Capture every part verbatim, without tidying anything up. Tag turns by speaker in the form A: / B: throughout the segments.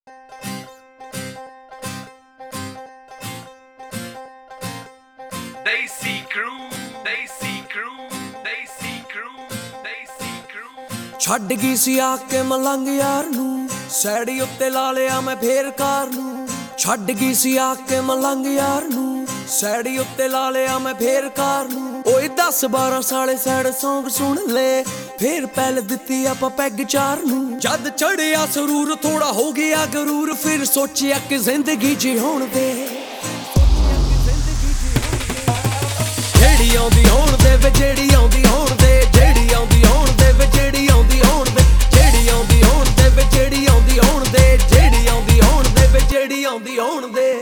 A: Desi Crew, Desi Crew, Desi Crew, Desi Crew।
B: ਛੱਡ ਗਈ ਸੀ ਆ ਕੇ ਮਲੰਗ ਯਾਰ ਨੂੰ, ਸੈੜੀ ਉੱਤੇ ਲਾ ਲਿਆ ਮੈਂ ਫੇਰ ਕਾਰ ਨੂੰ। ਛੱਡ ਗਈ ਸੀ ਆ ਕੇ ਮਲੰਗ ਯਾਰ ਨੂੰ, ਸੈੜੀ ਉੱਤੇ ਲਾ ਲਿਆ ਮੈਂ ਫੇਰ ਕਾਰ ਨੂੰ। ਓਏ ਦਸ ਬਾਰਾਂ ਸਾਲੇ ਸੈਡ ਸੌਂਗ ਸੁਣ ਲੈ, ਫੇਰ ਪਹਿਲ ਦਿੱਤੀ ਆਪਾਂ ਪੈਗ ਚਾਰ ਨੂੰ। ਜਦ ਚੜਿਆ ਸਰੂਰ ਥੋੜਾ ਹੋ ਗਿਆ ਗਰੂਰ, ਫਿਰ ਸੋਚਿਆ ਕਿ ਜ਼ਿੰਦਗੀ ਜਿਉਣ ਦੇ, ਜਿਹੜੀ ਆਉਂਦੀ ਹੋਣ ਦੇ ਵੇ ਜਿਹੜੀ ਆਉਂਦੀ ਹੋਣ ਦੇ, ਜਿਹੜੀ ਆਉਂਦੀ ਹੋਣ ਦੇ ਵੇ ਜਿਹੜੀ ਆਉਂਦੀ ਹੋਣ ਦੇ, ਜਿਹੜੀ ਆਉਂਦੀ ਹੋਣ ਦੇ ਵੇ ਜਿਹੜੀ ਆਉਂਦੀ ਹੋਣ ਦੇ, ਜਿਹੜੀ ਆਉਂਦੀ ਹੋਣ ਦੇ ਵੇ ਜਿਹੜੀ ਆਉਂਦੀ ਹੋਣ ਦੇ।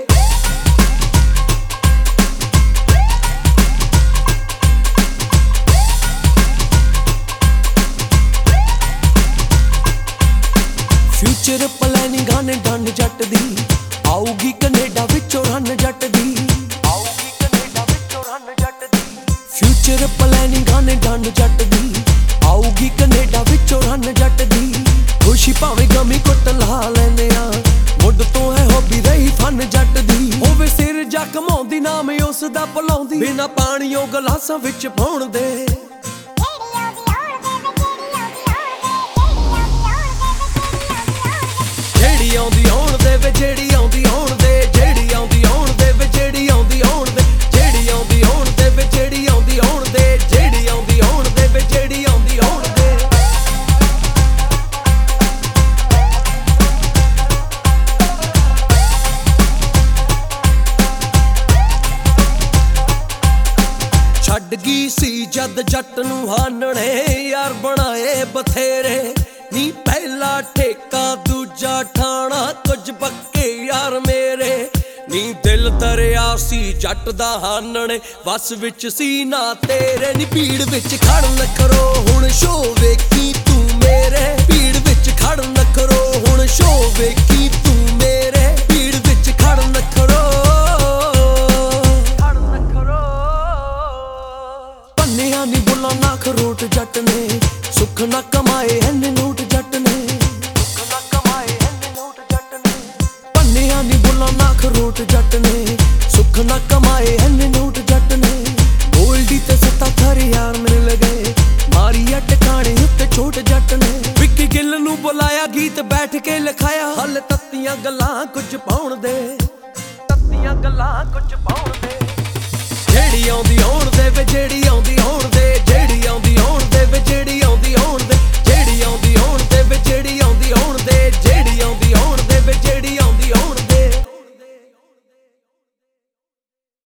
B: ਫਿਊਚਰ ਪਲੈਨਿੰਗ ਗਾਣੇ ਡੰਨ ਜੱਟ ਦੀ, ਆਊਗੀ ਕੈਨੇਡਾ ਵਿੱਚੋਂ ਰਨ ਜੱਟ ਦੀ, ਆਊਗੀ ਕੈਨੇਡਾ ਵਿੱਚੋਂ ਰਨ ਜੱਟ ਦੀ। ਫਿਊਚਰ ਪਲੈਨਿੰਗ ਗਾਣੇ ਡੰਨ ਜੱਟ ਦੀ, ਆਊਗੀ ਕੈਨੇਡਾ ਵਿੱਚੋਂ ਰਨ ਜੱਟ ਦੀ। ਖੁਸ਼ੀ ਭਾਵੇਂ ਗਮੀ ਕੁੱਟ ਲਾ ਲੈਨੇ ਆ, ਮੁੱਢ ਤੋਂ ਹੈ ਹੌਬੀ ਰਹੀ ਫਨ ਜੱਟ ਦੀ। ਹੋਵੇ ਸਿਰ ਜਾ ਕਮਾਉਂਦੀ ਨਾਮ ਉਸ ਦਾ ਭੁਲਾਉਂਦੀ, ਬਿਨਾ ਪਾਣੀਓ ਗਲਾਸਾਂ ਵਿੱਚ ਪਾਉਣ ਦੇ। ਜਿਹੜੀ ਆਉਂਦੀ ਹੋਣ ਦੇ ਵੇ ਜਿਹੜੀ ਆਉਂਦੀ ਹੋਣ ਦੇ, ਜਿਹੜੀ ਆਉਂਦੀ ਹੋਣ ਦੇ ਵੇ ਜਿਹੜੀ ਆਉਂਦੀ ਹੋਣ ਦੇ, ਜਿਹੜੀ ਆਉਂਦੀ ਹੋਣ ਦੇ ਵੇ ਜਿਹੜੀ ਆਉਂਦੀ ਹੋਣ ਦੇ, ਜਿਹੜੀ ਆਉਂਦੀ ਹੋਣ ਦੇ ਵੇ ਜਿਹੜੀ ਆਉਂਦੀ ਹੋਣ ਦੇ। ਛੱਡ ਗਈ ਸੀ ਜਦ ਜੱਟ ਨੂੰ ਹਾਨਣੇ, ਯਾਰ ਬਣਾਏ ਬਥੇਰੇ ਨੀ, ਪਹਿਲਾ ਠੇਕਾ ਦੂਜਾ ਠਾਣਾ, ਕੁਝ ਪੱਕੇ ਯਾਰ ਮੇਰੇ ਨੀ। ਦਿਲ ਦਰਿਆ ਸੀ ਜੱਟ ਦਾ ਹਾਨਣੇ, ਵਸ ਵਿੱਚ ਸੀ ਨਾ ਤੇਰੇ ਨੀ। ਭੀੜ ਵਿੱਚ ਖੜ ਨਖਰੋ ਹੁਣ ਸ਼ੋ ਵੇਖੀ ਤੂੰ ਮੇਰੇ, ਭੀੜ ਵਿੱਚ ਖੜ ਨਖਰੋ ਹੁਣ ਸ਼ੋ ਵੇਖੀ ਤੂੰ ਮੇਰੇ, ਭੀੜ ਵਿੱਚ ਖੜ ਨਖਰੋ ਖੜ ਨਖਰੋ। ਪੰਨਿਆਂ ਨੀ ਬੁੱਲਾਂ ਨਾ ਖਰੋਟ ਜੱਟ ਨੇ, ਸੁੱਖ ਨਾ ਕਮਾਏ ਐਨੇ ਨੋਟ ਜੱਟ ਨੇ, ਸੁੱਖ ਨਾ ਕਮਾਏ ਐਨੇ ਨੋਟ ਜੱਟ ਨੇ। ਪੰਨਿਆਂ ਨੀ ਬੁੱਲਾਂ ਨਾ ਖਰੋਟ ਜੱਟ ਨੇ, ਸੁੱਖ ਨਾ ਕਮਾਏ ਐਨੇ ਨੋਟ ਜੱਟ ਨੇ। ਗੋਲਡੀ ਤੇ ਸੱਤਾ ਥਰ ਯਾਰ ਮਿਲ ਗਏ, ਮਾਰੀ ਆ ਟਿਕਾਣੇ ਉੱਤੇ ਛੋਟ ਜੱਟ ਨੇ। ਵਿੱਕੀ ਗਿੱਲ ਨੂੰ ਬੁਲਾਇਆ ਗੀਤ ਬੈਠ ਕੇ ਲਿਖਾਇਆ, ਹਲ ਤੱਤੀਆਂ ਗੱਲਾਂ ਕੁਝ ਪਾਉਣ ਦੇ, ਤੱਤੀਆਂ ਗੱਲਾਂ ਕੁਝ ਪਾਉਣ ਦੇ। ਜਿਹੜੀ ਆਉਂਦੀ ਹੋਣ ਦੇ ਵੇ ਜਿਹੜੀ